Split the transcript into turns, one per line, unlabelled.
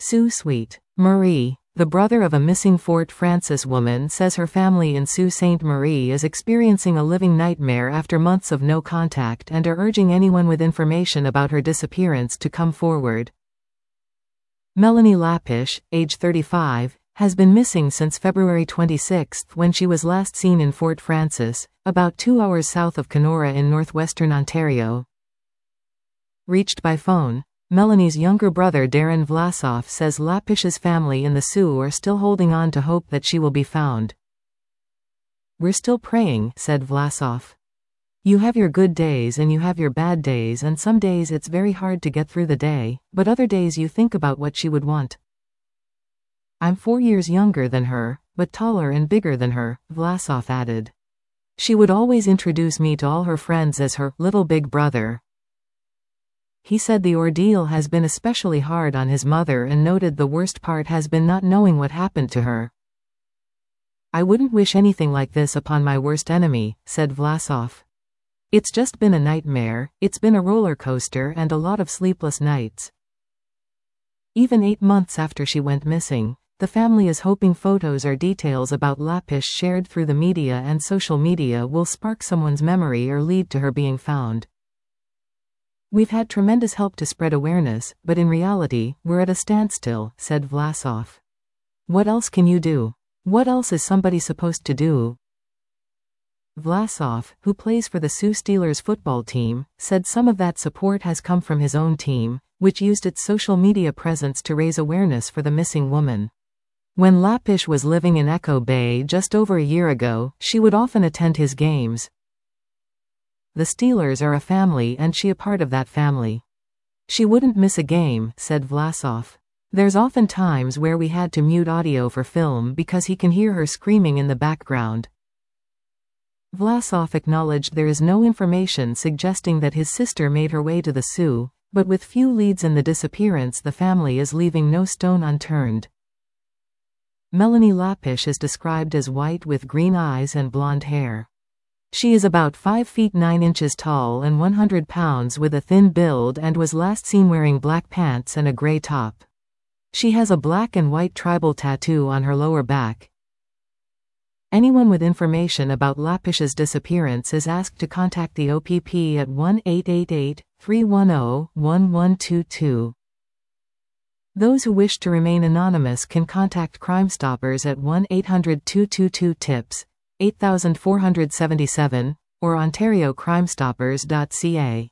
Sault Ste. Marie. The brother of a missing Fort Frances woman says her family in Sault Ste. Marie is experiencing a living nightmare after months of no contact and are urging anyone with information about her disappearance to come forward. Melanie Lappish, age 35, has been missing since February 26 when she was last seen in Fort Frances, about 2 hours south of Kenora in northwestern Ontario. Reached by phone, Melanie's younger brother Darren Vlasov says Lappish's family in the Sioux are still holding on to hope that she will be found. "We're still praying," said Vlasov. "You have your good days and you have your bad days, and some days it's very hard to get through the day, but other days you think about what she would want. I'm 4 years younger than her, but taller and bigger than her," Vlasov added. "She would always introduce me to all her friends as her little big brother." He said the ordeal has been especially hard on his mother and noted the worst part has been not knowing what happened to her. "I wouldn't wish anything like this upon my worst enemy," said Vlasov. "It's just been a nightmare, it's been a roller coaster and a lot of sleepless nights." Even 8 months after she went missing, the family is hoping photos or details about Lappish shared through the media and social media will spark someone's memory or lead to her being found. "We've had tremendous help to spread awareness, but in reality, we're at a standstill," said Vlasov. "What else can you do? What else is somebody supposed to do?" Vlasov, who plays for the Sioux Steelers football team, said some of that support has come from his own team, which used its social media presence to raise awareness for the missing woman. When Lappish was living in Echo Bay just over a year ago, she would often attend his games. "The Steelers are a family and she a part of that family. She wouldn't miss a game," said Vlasov. "There's often times where we had to mute audio for film because he can hear her screaming in the background." Vlasov acknowledged there is no information suggesting that his sister made her way to the Sioux, but with few leads in the disappearance the family is leaving no stone unturned. Melanie Lappish is described as white with green eyes and blonde hair. She is about 5 feet 9 inches tall and 100 pounds with a thin build and was last seen wearing black pants and a gray top. She has a black and white tribal tattoo on her lower back. Anyone with information about Lappish's disappearance is asked to contact the OPP at 1-888-310-1122. Those who wish to remain anonymous can contact Crime Stoppers at 1-800-222-TIPS, 8477, or ontariocrimestoppers.ca.